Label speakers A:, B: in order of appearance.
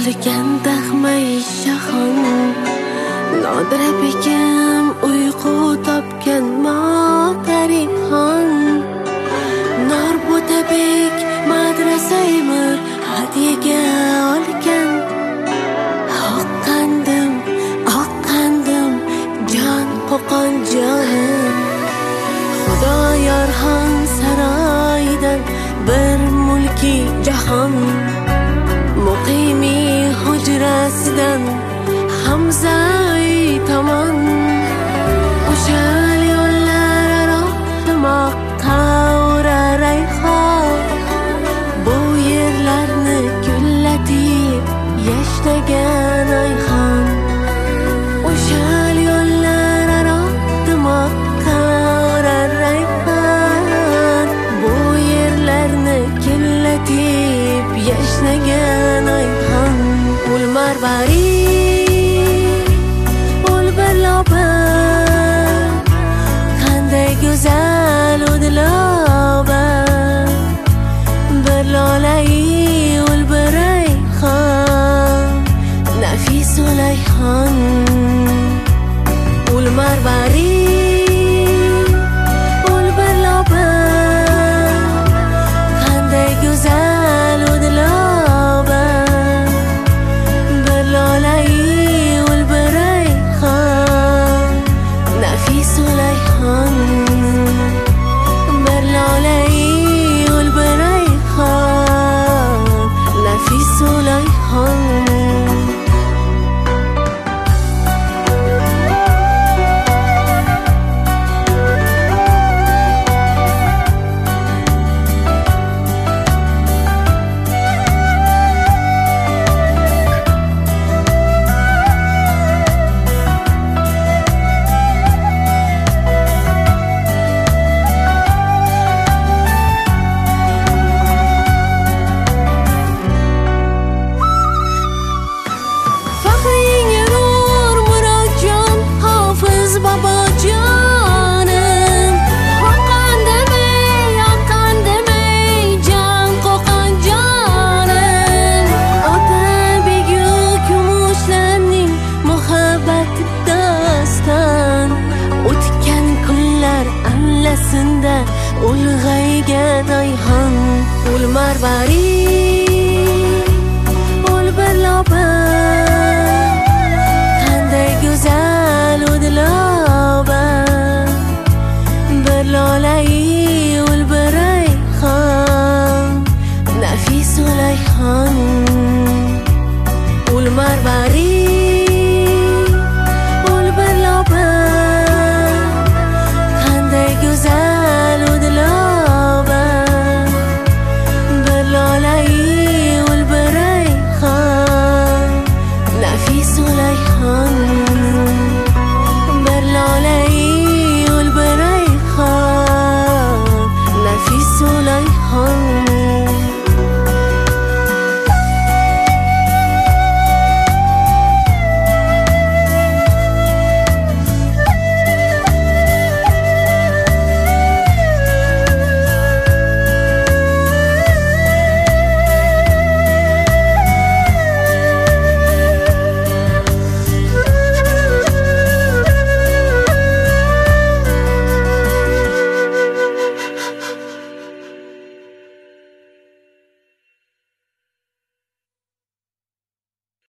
A: olgan dahmay shahon, Nodira begim uyqu topgan motarixon, Norbutabek madrasaymir hadiyaga olgan. Oqqandim jon qo'qon jonim, Xudoyor xon saroyidan bir mulki jahon, Muqimi hujrasidan Hamzai tomon, O'shal yo'llar aro dimoqqa urar rayhon, bu yerlarni gullatib yashnagan ayxon. O'shal yo'llar aro dimoqqa urar rayhon, bu yerlarni gullatib yashnagan ayxon. Ul marvari go'zal o'dloba, bir lolai ul bir rayhon, nafis ulayhon. Ul marvari ul bir loba, qanday go'zal o'dloba, bir lolai ul bir rayhon, nafis ulayhon. Ulg'ayga dayhon, ul marvari ul bir loba, qanday go'zal o'dloba, bir lolai ul bir rayhon, nafis ulayhon. Ul marvari ul bir loba, qanday go'zal o'dloba, bir lolai ul bir rayhon, nafis ulayhon. Bir lolai ul bir rayhon, nafis ulayhon.